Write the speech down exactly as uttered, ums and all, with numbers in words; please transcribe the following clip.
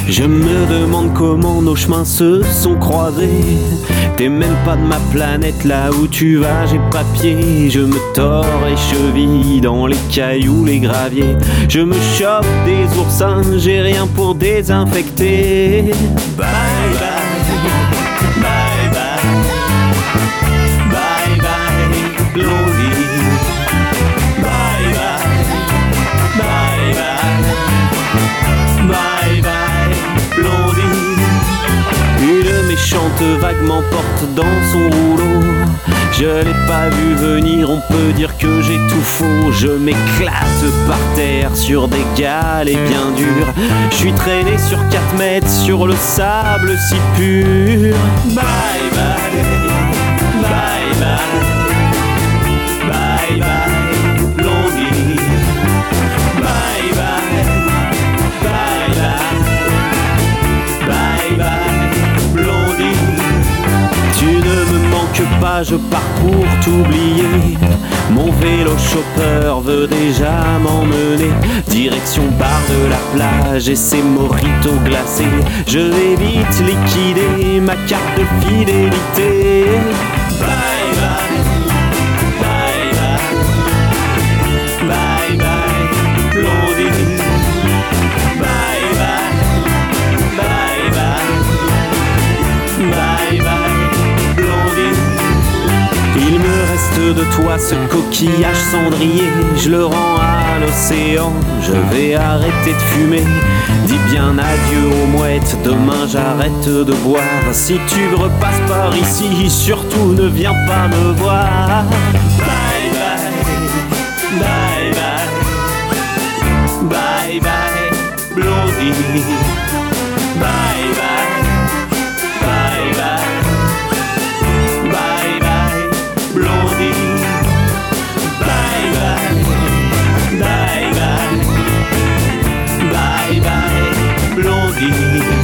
Je me demande comment nos chemins se sont croisés. T'es même pas de ma planète, là où tu vas j'ai pas de pied. Je me tords les chevilles dans les cailloux, les graviers. Je me chope des oursins, j'ai rien pour désinfecter. Bye bye, bye bye, bye bye, Blondie. Bye bye, bye bye, bye bye, Blondie. Une méchante vague m'emporte dans son rouleau. Je l'ai pas vu venir, on peut dire que j'ai tout faux. Je m'éclate par terre sur des galets bien durs. Je suis traîné sur quatre mètres sur le sable si pur. Bye bye, bye bye, bye bye, Blondie. Bye bye, bye bye, bye bye, Blondie. Tu ne me manques pas, je pars pour t'oublier. Mon vélo chopper veut déjà m'emmener direction bar de la plage et ses mojitos glacés. Je vais vite liquider ma carte de fidélité. Bye bye, bye bye, bye bye, Blondie. Bye bye, bye bye, bye bye, Blondie. Il me reste de toi ce coquillage cendrier. Je le rends à l'océan, je vais arrêter de fumer. Dis bien adieu aux mouettes, demain j'arrête de boire. Si tu repasses par ici, surtout ne viens pas me voir. Bye bye, bye bye, bye bye, Blondie. Bye bye, bye bye, bye bye, Blondie. Bye bye, bye bye, bye bye, Blondie.